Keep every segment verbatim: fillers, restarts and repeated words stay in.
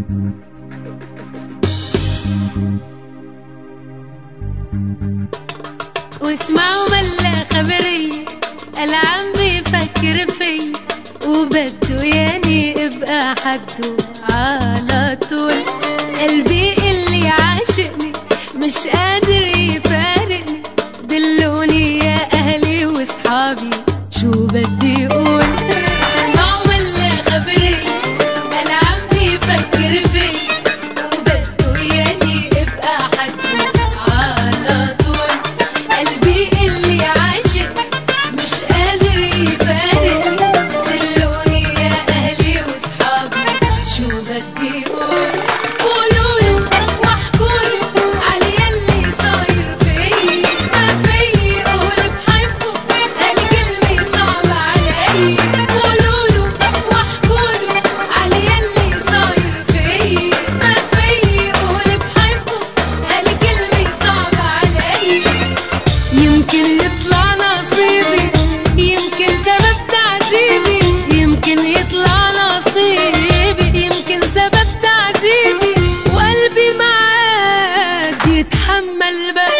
واسمعوا ملا خبرية قال عم بيفكر فيا وبده ياني ابقى حده على طول. قلبي اللي عاشقني مش قادر يفارقني، دلوني يا اهلي واصحابي شو بدي اقول. اسمعوا ملا خبرية قال عم بيفكر فيا وبده ياني ابقى حده على طول. قلبي اللي عاشقني مش قادر يفارقني، دلوني يا اهلي واصحابي شو بدي اقول. قولوله واحكوله على يلي صاير فيي، ما فيي اقول بحبه هالكلمة صعبة علي. قولوله واحكوله على يلي صاير فيي، ما فيي اقول بحبه هالكلمة صعبة علي. يمكن يطلع نصيبي، يمكن سبب تعذيبي، يمكن يطلع نصيبي، يمكن سبب تعذيبي، وقلبي ما عاد يتحمل بقى.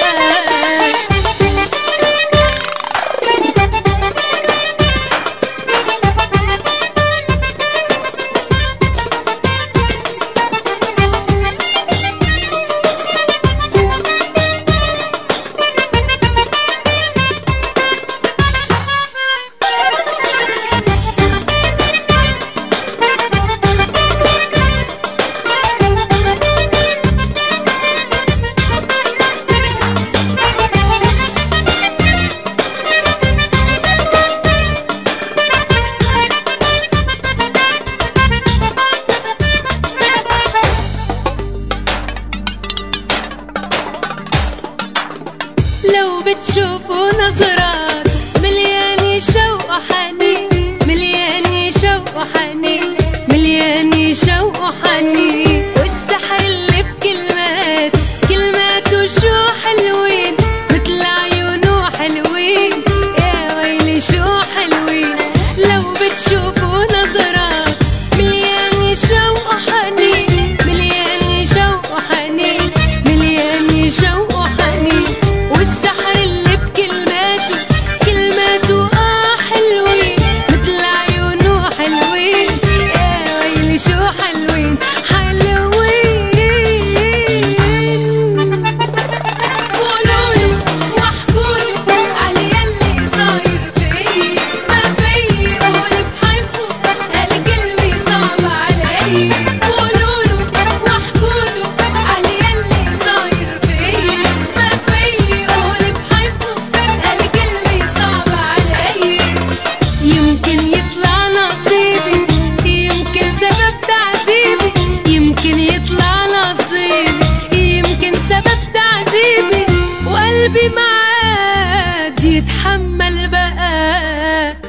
لو بتشوفوا نظرات مليانة شوق وحنين، مليانة شوق وحنين، مليانة شوق وحنين، والسحر اللي بكلمات كلماته شو حلوين، مثل عيونه حلوين، يا ويلي شو حلوين. لو بتشوفوا نظرات مليانة شوق وحنين، مليانة شوق وحنين، مليانة شوق وحنين، والسحر اللي بكلماته كلماته اه حلوين، مثل عيونه حلوين، يا ويلي شو حلوين حلوين. قولوله واحكوله على يلي صاير فيي، ما فيي اقول بحبه هالكلمة صعبة علي. قولوله واحكوله على يلي صاير فيي، ما فيي اقول بحبه هالكلمة صعبة علي. يمكن يطلع نصيبي، يمكن سبب تعذيبي، يمكن يطلع نصيبي، يمكن سبب تعذيبي، وقلبي ما عاد يتحمل بقى.